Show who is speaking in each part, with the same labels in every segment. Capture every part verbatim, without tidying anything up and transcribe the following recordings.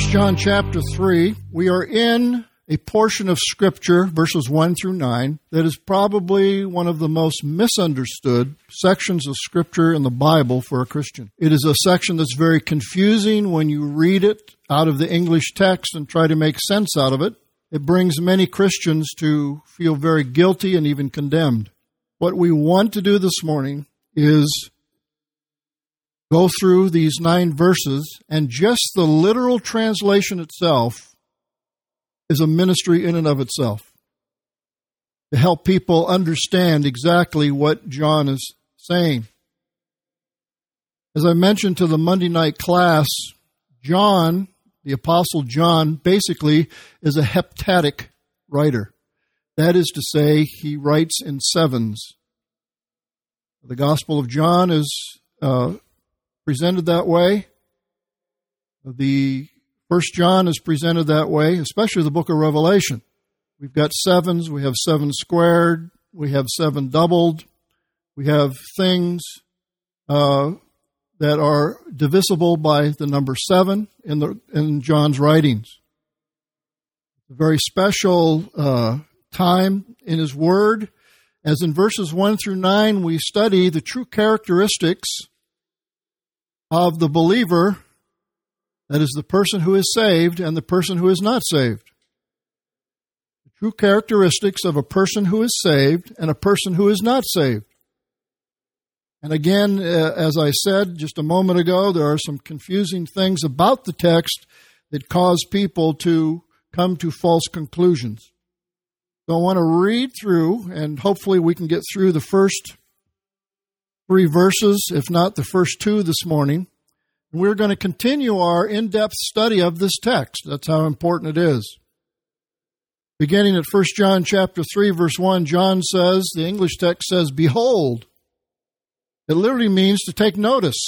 Speaker 1: First John chapter three, we are in a portion of Scripture, verses one through nine, that is probably one of the most misunderstood sections of Scripture in the Bible for a Christian. It is a section that's very confusing when you read it out of the English text and try to make sense out of it. It brings many Christians to feel very guilty and even condemned. What we want to do this morning is go through these nine verses, and just the literal translation itself is a ministry in and of itself to help people understand exactly what John is saying. As I mentioned to the Monday night class, John, the Apostle John, basically is a heptadic writer. That is to say, he writes in sevens. The Gospel of John is uh, presented that way. The First John is presented that way, especially the book of Revelation. We've got sevens, we have seven squared, we have seven doubled, we have things uh, that are divisible by the number seven in the in John's writings. A very special uh, time in his word. As in verses one through nine, we study the true characteristics of the believer, that is the person who is saved and the person who is not saved. The true characteristics of a person who is saved and a person who is not saved. And again, uh, as I said just a moment ago, there are some confusing things about the text that cause people to come to false conclusions. So I want to read through, and hopefully we can get through the first three verses, if not the first two this morning. And we're going to continue our in-depth study of this text. That's how important it is. Beginning at First John chapter three, verse one, John says, the English text says, "Behold." It literally means to take notice.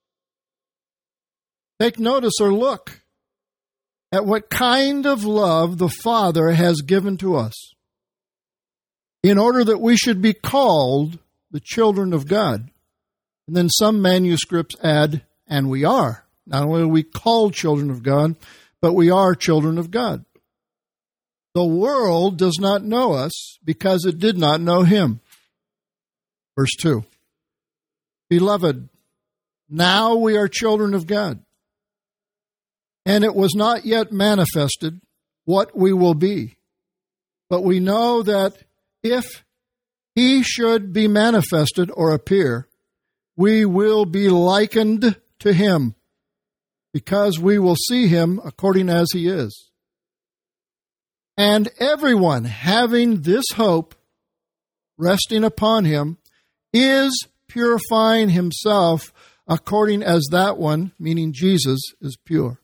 Speaker 1: Take notice or look at what kind of love the Father has given to us, in order that we should be called the children of God. And then some manuscripts add, and we are. Not only are we called children of God, but we are children of God. The world does not know us because it did not know him. Verse two. Beloved, now we are children of God, and it was not yet manifested what we will be. But we know that if he should be manifested or appear, we will be likened to him, because we will see him according as he is. And everyone having this hope resting upon him is purifying himself according as that one, meaning Jesus, is pure.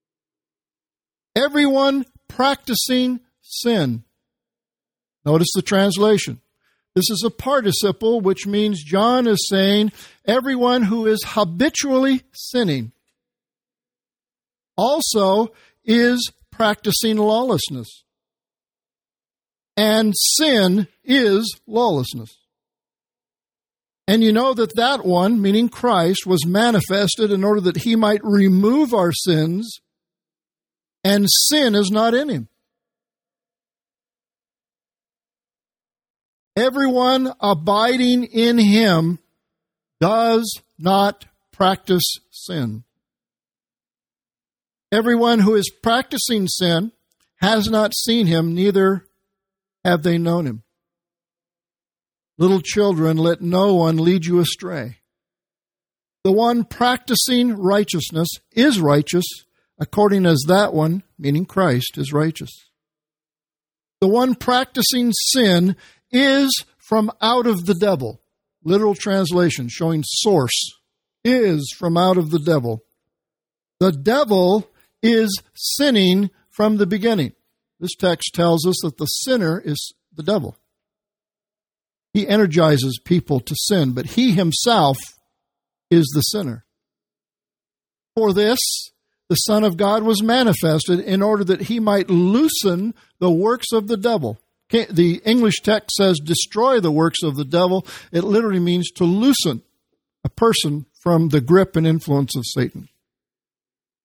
Speaker 1: Everyone practicing sin. Notice the translation. This is a participle, which means John is saying everyone who is habitually sinning also is practicing lawlessness. And sin is lawlessness. And you know that that one, meaning Christ, was manifested in order that he might remove our sins, and sin is not in him. Everyone abiding in him does not practice sin. Everyone who is practicing sin has not seen him, neither have they known him. Little children, let no one lead you astray. The one practicing righteousness is righteous, according as that one, meaning Christ, is righteous. The one practicing sin is from out of the devil. Literal translation showing source. Is from out of the devil. The devil is sinning from the beginning. This text tells us that the sinner is the devil. He energizes people to sin, but he himself is the sinner. For this, the Son of God was manifested in order that he might loosen the works of the devil. The English text says destroy the works of the devil. It literally means to loosen a person from the grip and influence of Satan.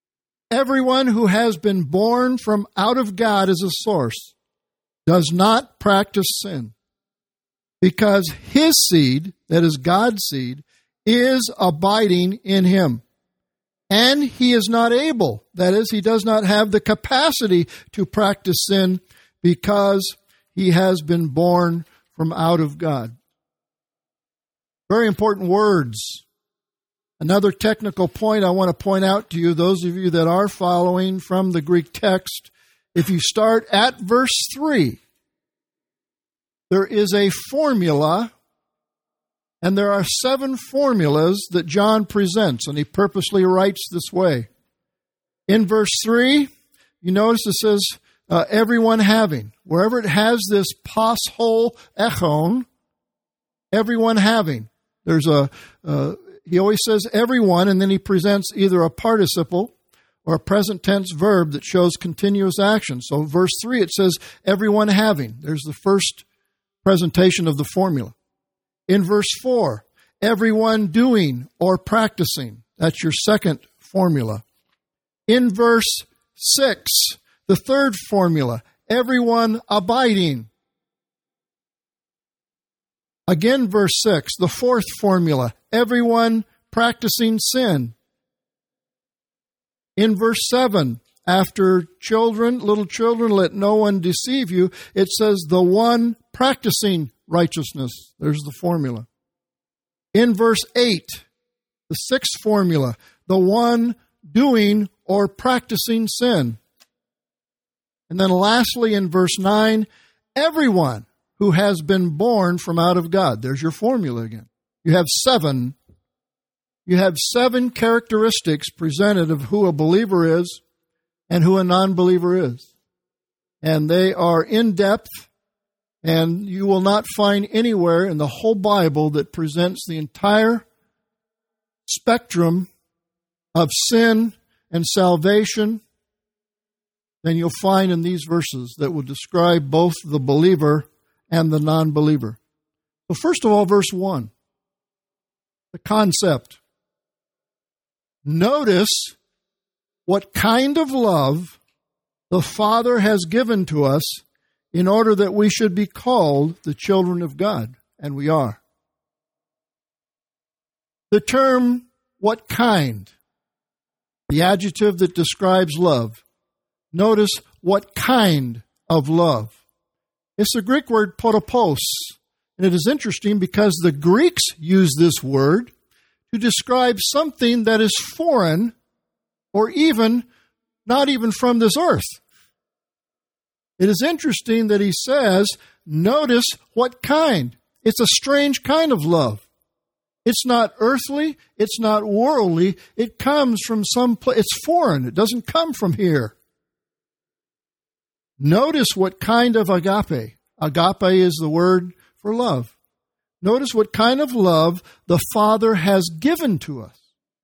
Speaker 1: Everyone who has been born from out of God as a source does not practice sin, because his seed, that is God's seed, is abiding in him. And he is not able, that is, he does not have the capacity to practice sin because he has been born from out of God. Very important words. Another technical point I want to point out to you, those of you that are following from the Greek text, if you start at verse three, there is a formula, and there are seven formulas that John presents, and he purposely writes this way. In verse three, you notice it says, uh, everyone having. Wherever it has this poshol echon, everyone having. There's a, uh, he always says everyone, and then he presents either a participle or a present tense verb that shows continuous action. So verse three, it says everyone having. There's the first presentation of the formula. In verse four, everyone doing or practicing. That's your second formula. In verse six, the third formula, everyone abiding. Again, verse six, the fourth formula, everyone practicing sin. In verse seven, after children, little children, let no one deceive you, it says the one practicing righteousness. There's the formula. In verse eight, the sixth formula, the one doing or practicing sin. And then lastly, in verse nine, everyone who has been born from out of God. There's your formula again. You have seven. You have seven characteristics presented of who a believer is and who a non-believer is. And they are in depth, and you will not find anywhere in the whole Bible that presents the entire spectrum of sin and salvation than you'll find in these verses that will describe both the believer and the non-believer. Well, first of all, verse one, the concept. Notice what kind of love the Father has given to us in order that we should be called the children of God, and we are. The term, what kind, the adjective that describes love. Notice what kind of love. It's the Greek word potopos, and it is interesting because the Greeks use this word to describe something that is foreign or even not even from this earth. It is interesting that he says, notice what kind. It's a strange kind of love. It's not earthly. It's not worldly. It comes from some place. It's foreign. It doesn't come from here. Notice what kind of agape. Agape is the word for love. Notice what kind of love the Father has given to us.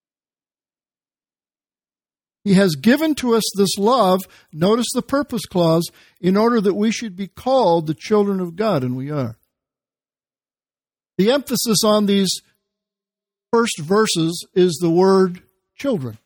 Speaker 1: He has given to us this love, notice the purpose clause, in order that we should be called the children of God, and we are. The emphasis on these first verses is the word children.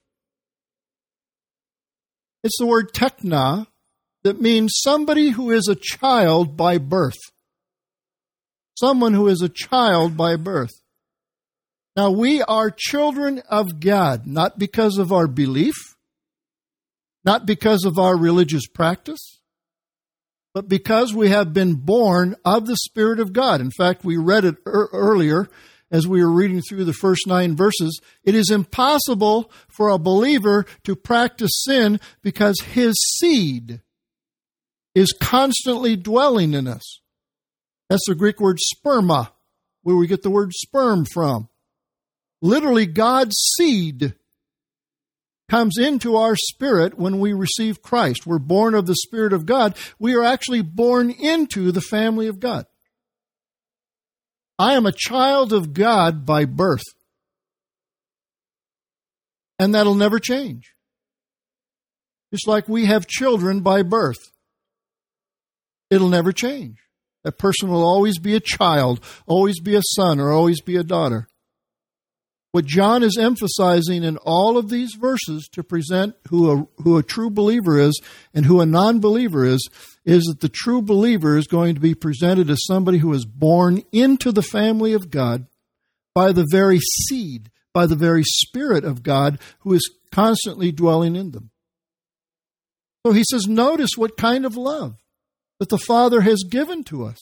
Speaker 1: It's the word tekna, that means somebody who is a child by birth. Someone who is a child by birth. Now, we are children of God, not because of our belief, not because of our religious practice, but because we have been born of the Spirit of God. In fact, we read it er- earlier as we were reading through the first nine verses. It is impossible for a believer to practice sin because his seed is constantly dwelling in us. That's the Greek word sperma, where we get the word sperm from. Literally, God's seed comes into our spirit when we receive Christ. We're born of the Spirit of God. We are actually born into the family of God. I am a child of God by birth. And that'll never change. Just like we have children by birth. It'll never change. That person will always be a child, always be a son, or always be a daughter. What John is emphasizing in all of these verses to present who a, who a true believer is and who a non-believer is, is that the true believer is going to be presented as somebody who is born into the family of God by the very seed, by the very Spirit of God who is constantly dwelling in them. So he says, notice what kind of love that the Father has given to us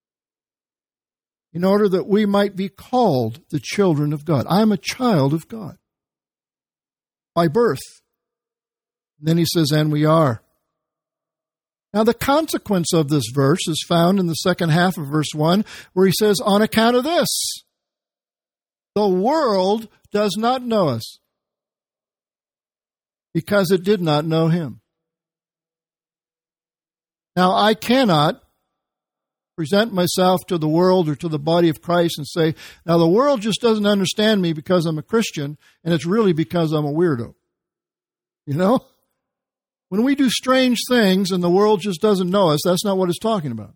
Speaker 1: in order that we might be called the children of God. I am a child of God by birth. And then he says, and we are. Now the consequence of this verse is found in the second half of verse one, where he says, on account of this, the world does not know us because it did not know him. Now I cannot present myself to the world or to the body of Christ and say, now the world just doesn't understand me because I'm a Christian, and it's really because I'm a weirdo. You know? When we do strange things and the world just doesn't know us, that's not what it's talking about.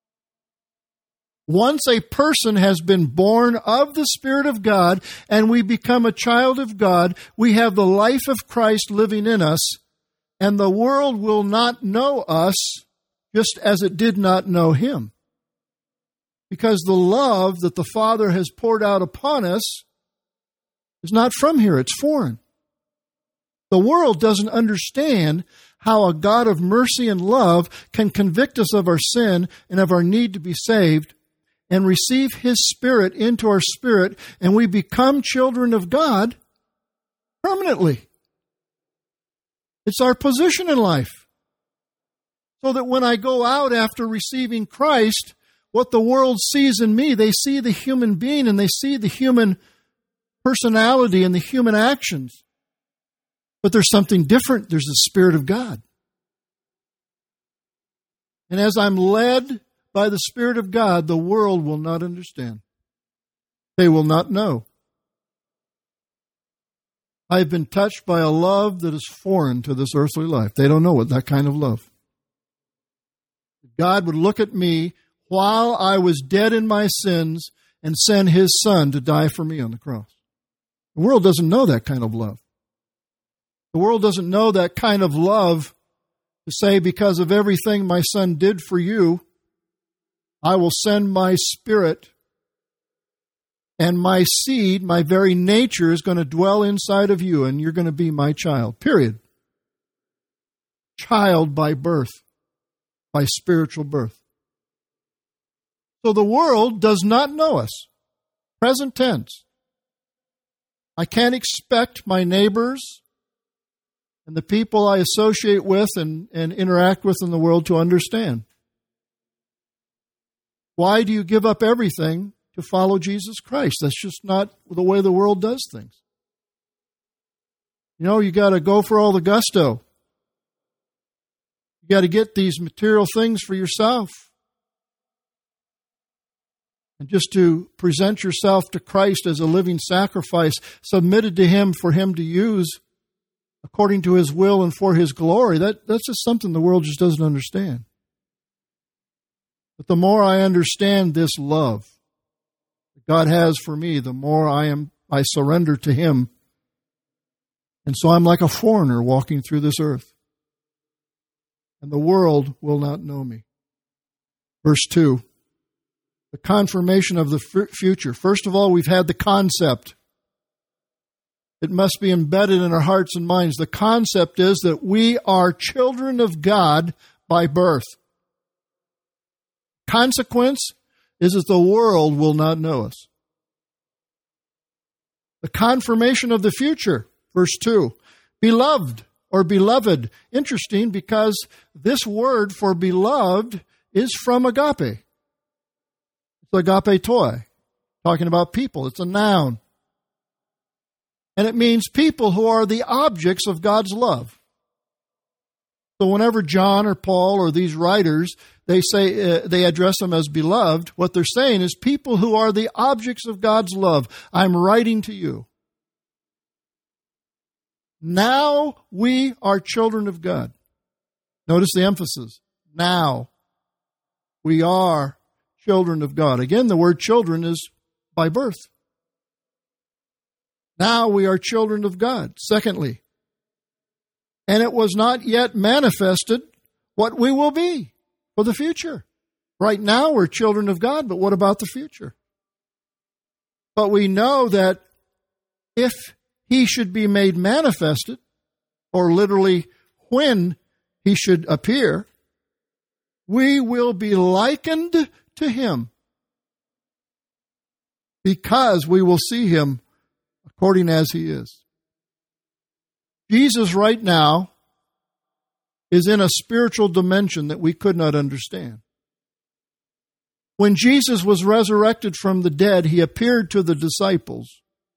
Speaker 1: Once a person has been born of the Spirit of God and we become a child of God, we have the life of Christ living in us, and the world will not know us just as it did not know him. Because the love that the Father has poured out upon us is not from here, it's foreign. The world doesn't understand how a God of mercy and love can convict us of our sin and of our need to be saved and receive his Spirit into our spirit, and we become children of God permanently. It's our position in life. So that when I go out after receiving Christ, what the world sees in me, they see the human being and they see the human personality and the human actions. But there's something different. There's the Spirit of God. And as I'm led by the Spirit of God, the world will not understand. They will not know. I've been touched by a love that is foreign to this earthly life. They don't know what that kind of love. God would look at me while I was dead in my sins and send his Son to die for me on the cross. The world doesn't know that kind of love. The world doesn't know that kind of love to say, because of everything my Son did for you, I will send my Spirit, and my seed, my very nature, is going to dwell inside of you, and you're going to be my child. Period. Child by birth, by spiritual birth. So the world does not know us. Present tense. I can't expect my neighbors and the people I associate with and, and interact with in the world to understand. Why do you give up everything to follow Jesus Christ? That's just not the way the world does things. You know, you got to go for all the gusto. You got to get these material things for yourself. And just to present yourself to Christ as a living sacrifice, submitted to him for him to use according to his will and for his glory, that, that's just something the world just doesn't understand. But the more I understand this love that God has for me, the more I am I surrender to him. And so I'm like a foreigner walking through this earth. And the world will not know me. Verse two. The confirmation of the future. First of all, we've had the concept. It must be embedded in our hearts and minds. The concept is that we are children of God by birth. Consequence is that the world will not know us. The confirmation of the future. Verse two. Beloved or beloved. Interesting, because this word for beloved is from agape. Agape toi, talking about people. It's a noun. And it means people who are the objects of God's love. So whenever John or Paul or these writers, they say uh, they address them as beloved, what they're saying is people who are the objects of God's love. I'm writing to you. Now we are children of God. Notice the emphasis. Now we are children of God. Again, the word children is by birth. Now we are children of God. Secondly, and it was not yet manifested what we will be for the future. Right now we're children of God, but what about the future? But we know that if he should be made manifested, or literally when he should appear, we will be likened to him, because we will see him according as he is. Jesus right now is in a spiritual dimension that we could not understand. When Jesus was resurrected from the dead, he appeared to the disciples.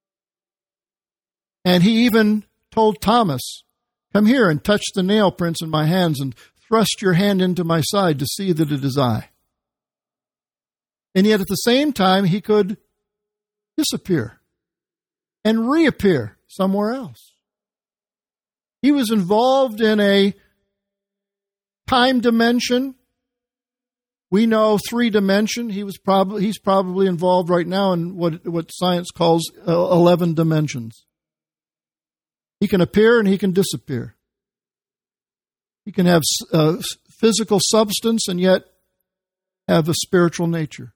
Speaker 1: And he even told Thomas, "Come here and touch the nail prints in my hands and thrust your hand into my side to see that it is I." And yet at the same time, he could disappear and reappear somewhere else. He was involved in a time dimension. We know three dimension. He was probably he's probably involved right now in what what science calls uh, eleven dimensions. He can appear and he can disappear. He can have uh, physical substance and yet have a spiritual nature.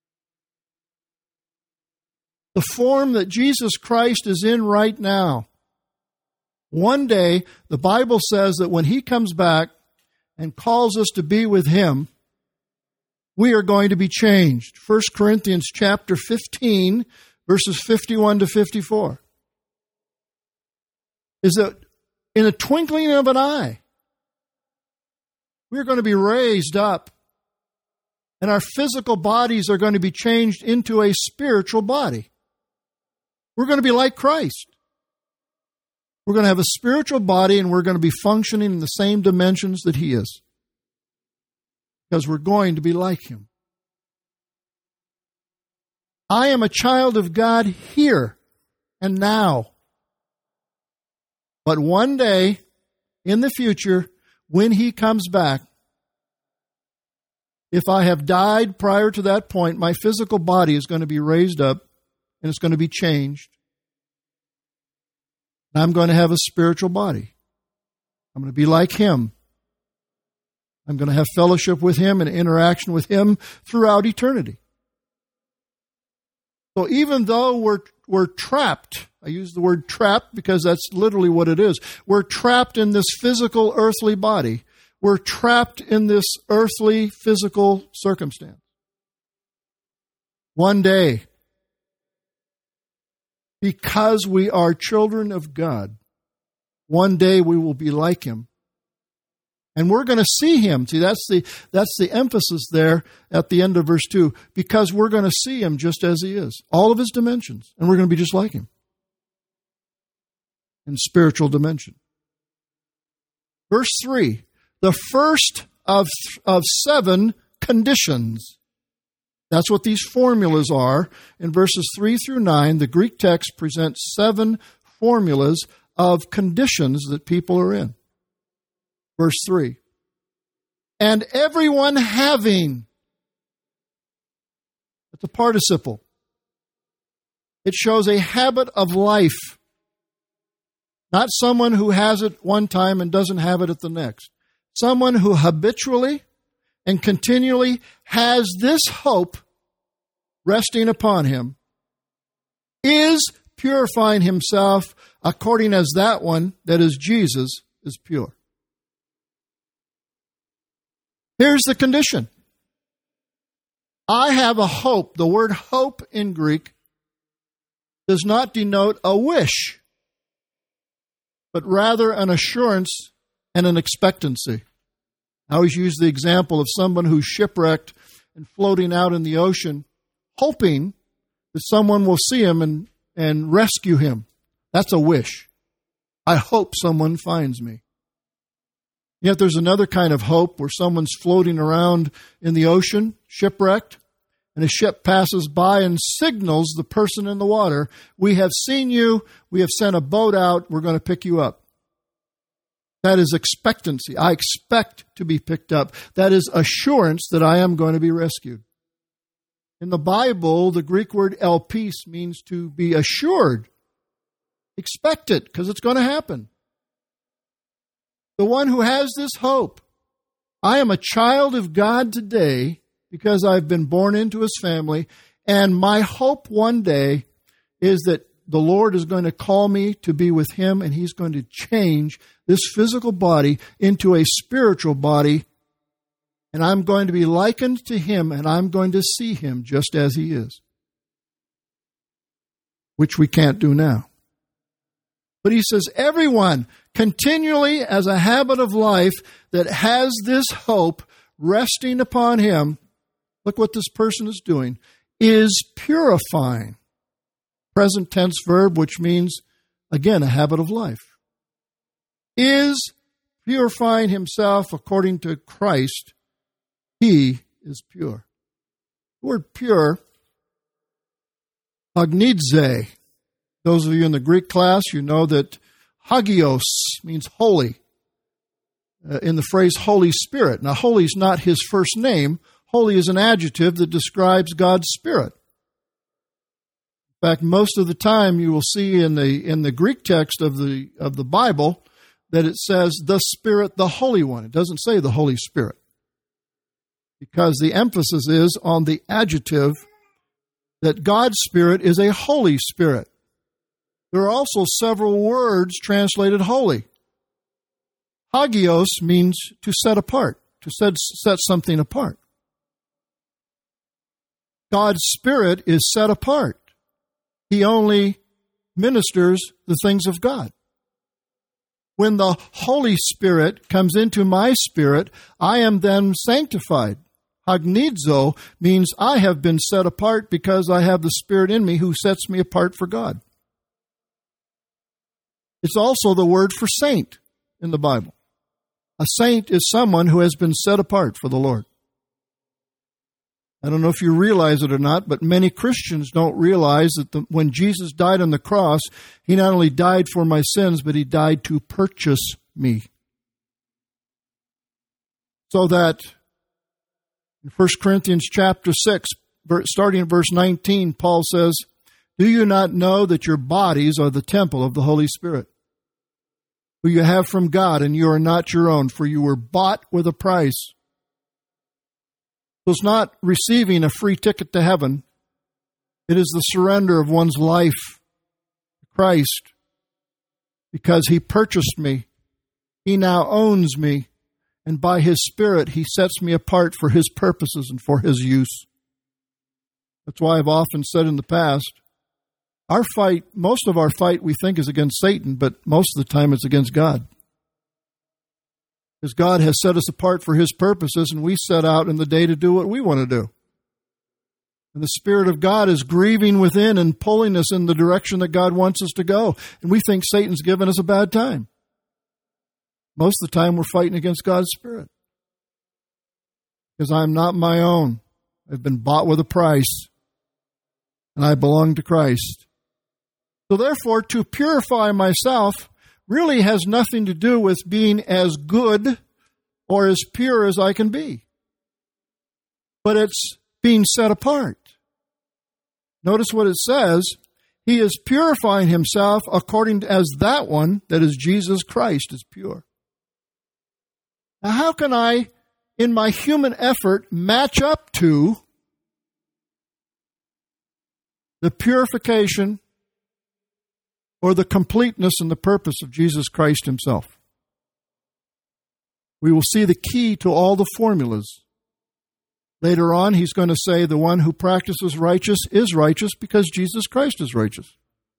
Speaker 1: The form that Jesus Christ is in right now, one day the Bible says that when he comes back and calls us to be with him, we are going to be changed. First Corinthians chapter fifteen, verses fifty-one to fifty-four. Is that in a twinkling of an eye, we're going to be raised up, and our physical bodies are going to be changed into a spiritual body. We're going to be like Christ. We're going to have a spiritual body, and we're going to be functioning in the same dimensions that he is, because we're going to be like him. I am a child of God here and now. But one day, in the future, when he comes back, if I have died prior to that point, my physical body is going to be raised up and it's going to be changed. And I'm going to have a spiritual body. I'm going to be like him. I'm going to have fellowship with him and interaction with him throughout eternity. So even though we're we're trapped, I use the word trapped because that's literally what it is. We're trapped in this physical earthly body. We're trapped in this earthly physical circumstance. One day, because we are children of God, one day we will be like him. And we're going to see him. See, that's the that's the emphasis there at the end of verse two. Because we're going to see him just as he is. All of his dimensions. And we're going to be just like him. In spiritual dimension. Verse three. The first of, of seven conditions. That's what these formulas are. In verses three through nine, the Greek text presents seven formulas of conditions that people are in. Verse three, and everyone having, it's a participle. It shows a habit of life, not someone who has it one time and doesn't have it at the next. Someone who habitually and continually has this hope resting upon him is purifying himself according as that one, that is Jesus, is pure. Here's the condition. I have a hope. The word hope in Greek does not denote a wish, but rather an assurance and an expectancy. I always use the example of someone who's shipwrecked and floating out in the ocean, hoping that someone will see him and, and rescue him. That's a wish. I hope someone finds me. Yet there's another kind of hope where someone's floating around in the ocean, shipwrecked, and a ship passes by and signals the person in the water, we have seen you, we have sent a boat out, we're going to pick you up. That is expectancy. I expect to be picked up. That is assurance that I am going to be rescued. In the Bible, the Greek word elpis means to be assured Expect it, because it's going to happen. The one who has this hope. I am a child of God today because I've been born into his family, and my hope one day is that the Lord is going to call me to be with him, and he's going to change this physical body into a spiritual body, and I'm going to be likened to him, and I'm going to see him just as he is, which we can't do now. But he says, everyone continually as a habit of life that has this hope resting upon him, look what this person is doing, is purifying. Present tense verb, which means, again, a habit of life. Is purifying himself according to Christ. He is pure. The word pure, hagnidze. Those of you in the Greek class, you know that hagios means holy. Uh, in the phrase Holy Spirit. Now, holy is not his first name. Holy is an adjective that describes God's Spirit. In fact, most of the time you will see in the in the Greek text of the of the Bible that it says the Spirit, the Holy One. It doesn't say the Holy Spirit, because the emphasis is on the adjective that God's Spirit is a Holy Spirit. There are also several words translated holy. Hagios means to set apart, to set, set something apart. God's Spirit is set apart. He only ministers the things of God. When the Holy Spirit comes into my spirit, I am then sanctified. Hagnidzo means I have been set apart because I have the Spirit in me who sets me apart for God. It's also the word for saint in the Bible. A saint is someone who has been set apart for the Lord. I don't know if you realize it or not, but many Christians don't realize that the, when Jesus died on the cross, he not only died for my sins, but he died to purchase me. So that in First Corinthians chapter six, starting at verse nineteen, Paul says, do you not know that your bodies are the temple of the Holy Spirit, who you have from God, and you are not your own, for you were bought with a price? So it's not receiving a free ticket to heaven. It is the surrender of one's life to Christ, because he purchased me. He now owns me, and by his Spirit, he sets me apart for his purposes and for his use. That's why I've often said in the past, our fight, most of our fight we think is against Satan, but most of the time it's against God. Because God has set us apart for his purposes, and we set out in the day to do what we want to do. And the Spirit of God is grieving within and pulling us in the direction that God wants us to go. And we think Satan's given us a bad time. Most of the time we're fighting against God's Spirit. Because I'm not my own. I've been bought with a price, and I belong to Christ. So therefore, to purify myself really has nothing to do with being as good or as pure as I can be. But it's being set apart. Notice what it says. He is purifying himself according to as that one, that is Jesus Christ, is pure. Now, how can I, in my human effort, match up to the purification or the completeness and the purpose of Jesus Christ himself? We will see the key to all the formulas. Later on, he's going to say the one who practices righteous is righteous because Jesus Christ is righteous.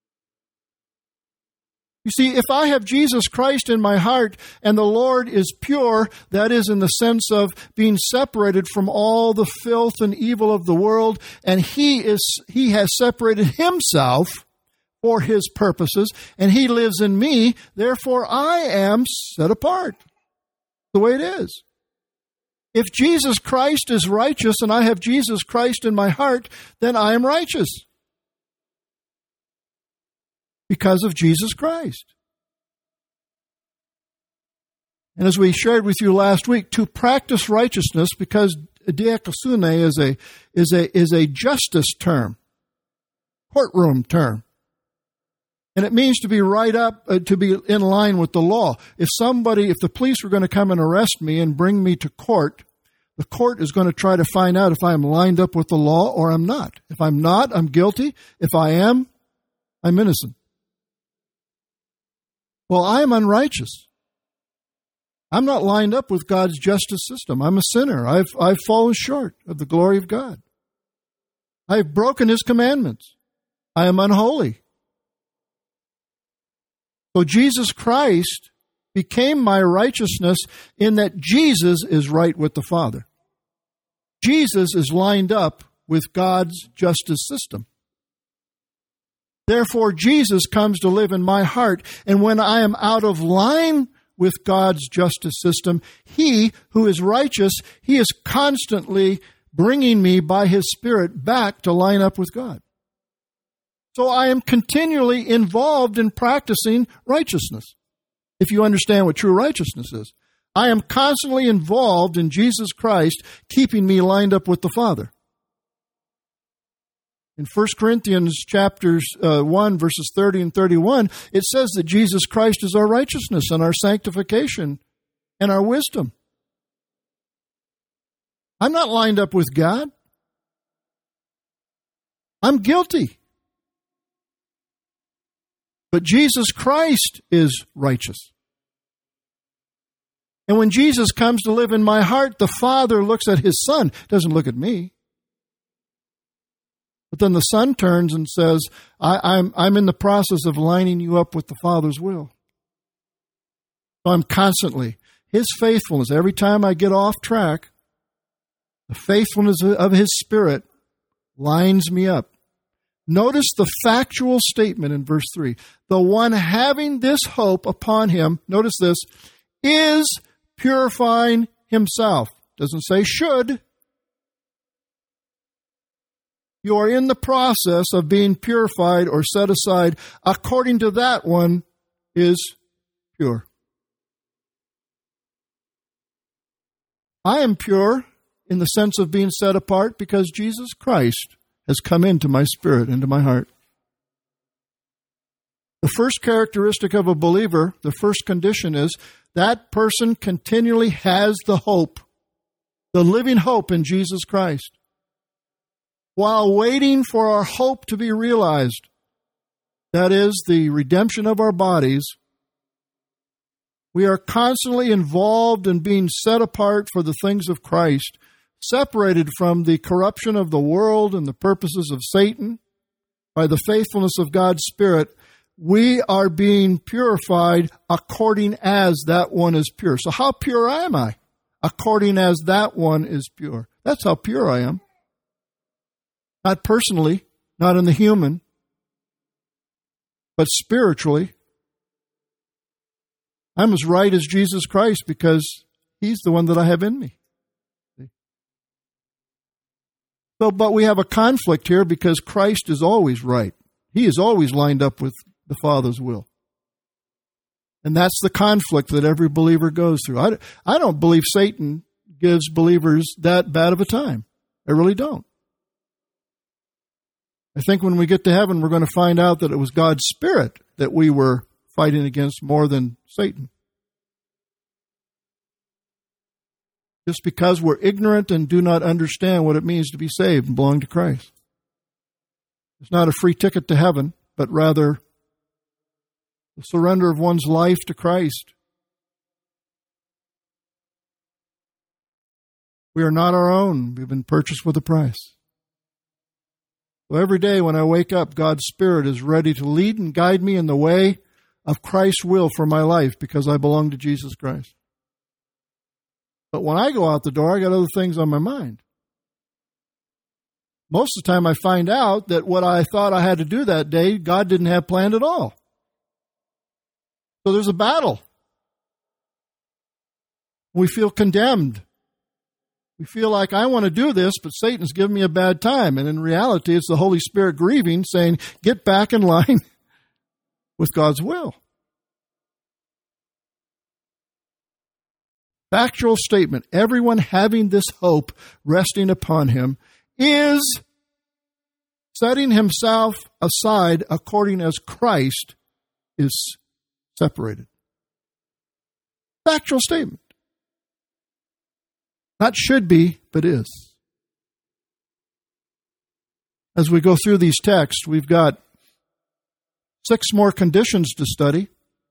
Speaker 1: You see, if I have Jesus Christ in my heart and the Lord is pure, that is in the sense of being separated from all the filth and evil of the world, and he is he has separated himself for his purposes, and he lives in me, therefore I am set apart. The way it is. If Jesus Christ is righteous and I have Jesus Christ in my heart, then I am righteous. Because of Jesus Christ. And as we shared with you last week, to practice righteousness, because diakosune is a is a is a justice term, courtroom term. And it means to be right up, uh, to be in line with the law. If somebody, if the police were going to come and arrest me and bring me to court, the court is going to try to find out if I am lined up with the law or I'm not. If I'm not, I'm guilty. If I am, I'm innocent. Well, I am unrighteous. I'm not lined up with God's justice system. I'm a sinner. I've, I've fallen short of the glory of God. I've broken His commandments. I am unholy. So Jesus Christ became my righteousness in that Jesus is right with the Father. Jesus is lined up with God's justice system. Therefore, Jesus comes to live in my heart, and when I am out of line with God's justice system, He who is righteous, He is constantly bringing me by His Spirit back to line up with God. So I am continually involved in practicing righteousness, if you understand what true righteousness is. I am constantly involved in Jesus Christ keeping me lined up with the Father. In First Corinthians chapters uh, one, verses thirty and thirty-one, it says that Jesus Christ is our righteousness and our sanctification and our wisdom. I'm not lined up with God. I'm guilty. But Jesus Christ is righteous. And when Jesus comes to live in my heart, the Father looks at His Son, doesn't look at me. But then the Son turns and says, I, I'm, I'm in the process of lining you up with the Father's will. So I'm constantly, His faithfulness, every time I get off track, the faithfulness of His Spirit lines me up. Notice the factual statement in verse three. The one having this hope upon him, notice this, is purifying himself. Doesn't say should. You are in the process of being purified or set aside according to that one is pure. I am pure in the sense of being set apart because Jesus Christ has come into my spirit, into my heart. The first characteristic of a believer, the first condition is that person continually has the hope, the living hope in Jesus Christ. While waiting for our hope to be realized, that is, the redemption of our bodies, we are constantly involved in being set apart for the things of Christ, separated from the corruption of the world and the purposes of Satan. By the faithfulness of God's Spirit, we are being purified according as that one is pure. So how pure am I? According as that one is pure. That's how pure I am. Not personally, not in the human, but spiritually. I'm as right as Jesus Christ because He's the one that I have in me. So, but we have a conflict here because Christ is always right. He is always lined up with the Father's will. And that's the conflict that every believer goes through. I, I don't believe Satan gives believers that bad of a time. I really don't. I think when we get to heaven, we're going to find out that it was God's Spirit that we were fighting against more than Satan. Just because we're ignorant and do not understand what it means to be saved and belong to Christ. It's not a free ticket to heaven, but rather the surrender of one's life to Christ. We are not our own. We've been purchased with a price. So every day when I wake up, God's Spirit is ready to lead and guide me in the way of Christ's will for my life because I belong to Jesus Christ. But when I go out the door, I got other things on my mind. Most of the time I find out that what I thought I had to do that day, God didn't have planned at all. So there's a battle. We feel condemned. We feel like I want to do this, but Satan's giving me a bad time. And in reality, it's the Holy Spirit grieving, saying, get back in line with God's will. Factual statement, everyone having this hope resting upon him is setting himself aside according as Christ is separated. Factual statement. Not should be, but is. As we go through these texts, we've got six more conditions to study.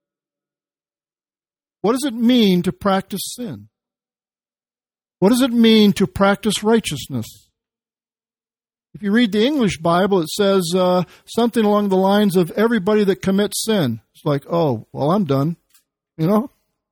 Speaker 1: What does it mean to practice sin? What does it mean to practice righteousness? If you read the English Bible, it says uh, something along the lines of everybody that commits sin. It's like, oh, well, I'm done. You know?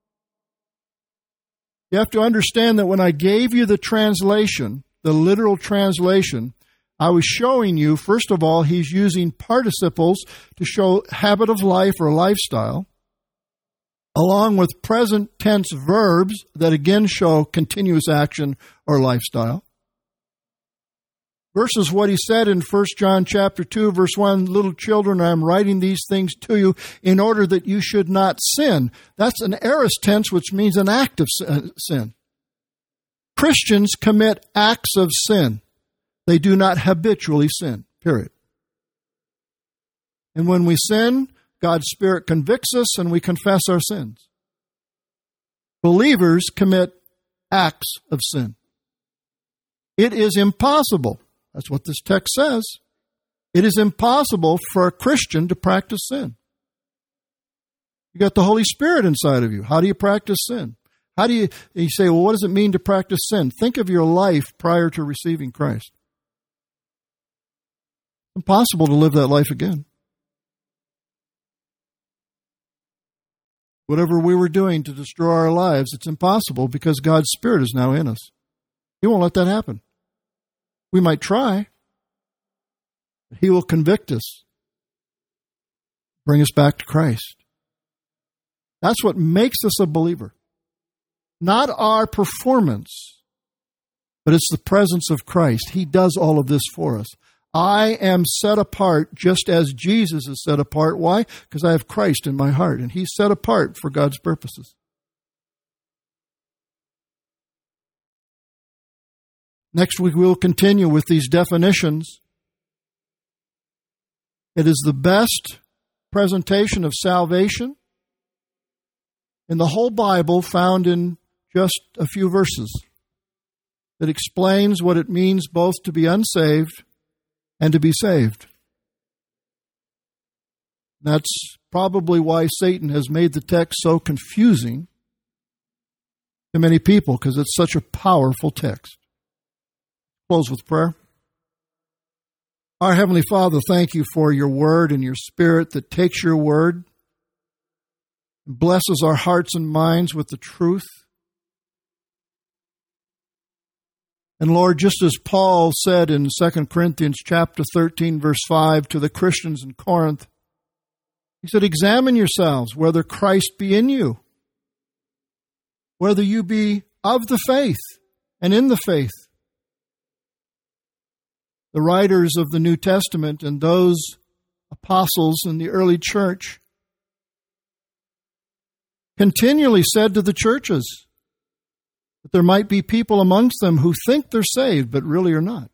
Speaker 1: You have to understand that when I gave you the translation, the literal translation, I was showing you, first of all, he's using participles to show habit of life or lifestyle, along with present tense verbs that again show continuous action or lifestyle. Versus what he said in First John chapter two, verse one, little children, I am writing these things to you in order that you should not sin. That's an aorist tense, which means an act of sin. Christians commit acts of sin. They do not habitually sin, period. And when we sin, God's Spirit convicts us and we confess our sins. Believers commit acts of sin. It is impossible. That's what this text says. It is impossible for a Christian to practice sin. You got the Holy Spirit inside of you. How do you practice sin? How do you, you say, well, what does it mean to practice sin? Think of your life prior to receiving Christ. Impossible to live that life again. Whatever we were doing to destroy our lives, it's impossible because God's Spirit is now in us. He won't let that happen. We might try, but He will convict us, bring us back to Christ. That's what makes us a believer. Not our performance, but it's the presence of Christ. He does all of this for us. I am set apart just as Jesus is set apart. Why? Because I have Christ in my heart, and He's set apart for God's purposes. Next week, we'll continue with these definitions. It is the best presentation of salvation in the whole Bible, found in just a few verses, that explains what it means both to be unsaved and to be saved. That's probably why Satan has made the text so confusing to many people, because it's such a powerful text. Close with prayer. Our Heavenly Father, thank you for your word and your Spirit that takes your word and blesses our hearts and minds with the truth. And Lord, just as Paul said in Second Corinthians chapter thirteen, verse five to the Christians in Corinth, he said, examine yourselves whether Christ be in you, whether you be of the faith and in the faith. The writers of the New Testament and those apostles in the early church continually said to the churches that there might be people amongst them who think they're saved but really are not.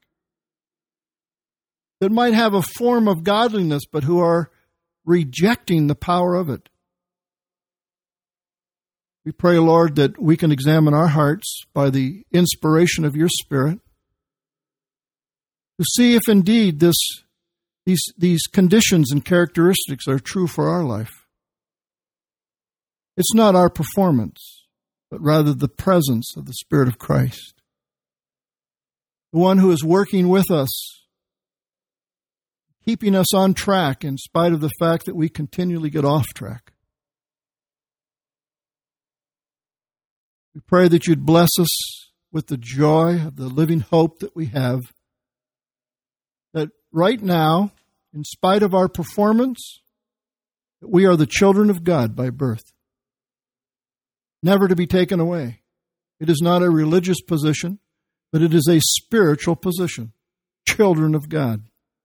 Speaker 1: That might have a form of godliness but who are rejecting the power of it. We pray, Lord, that we can examine our hearts by the inspiration of your Spirit to see if indeed this, these, these conditions and characteristics are true for our life. It's not our performance, but rather the presence of the Spirit of Christ, the one who is working with us, keeping us on track in spite of the fact that we continually get off track. We pray that you'd bless us with the joy of the living hope that we have, that right now, in spite of our performance, that we are the children of God by birth, never to be taken away. It is not a religious position, but it is a spiritual position, children of God.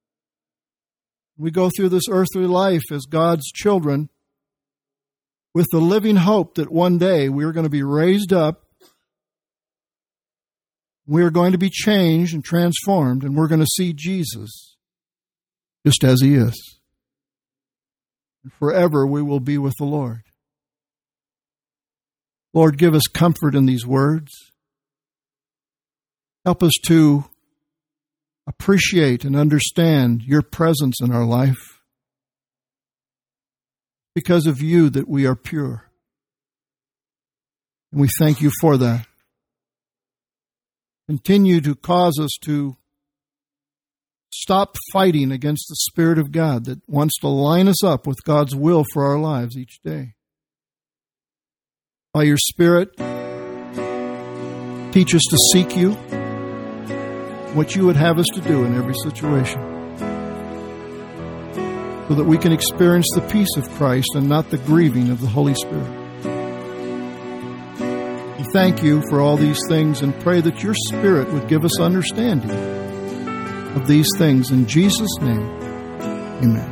Speaker 1: We go through this earthly life as God's children with the living hope that one day we are going to be raised up, we are going to be changed and transformed, and we're going to see Jesus just as He is. and forever we will be with the Lord. Lord, give us comfort in these words. Help us to appreciate and understand your presence in our life. Because of you that we are pure. And we thank you for that. Continue to cause us to stop fighting against the Spirit of God that wants to line us up with God's will for our lives each day. By your Spirit, teach us to seek you, what you would have us to do in every situation, so that we can experience the peace of Christ and not the grieving of the Holy Spirit. We thank you for all these things and pray that your Spirit would give us understanding of these things. In Jesus' name, amen.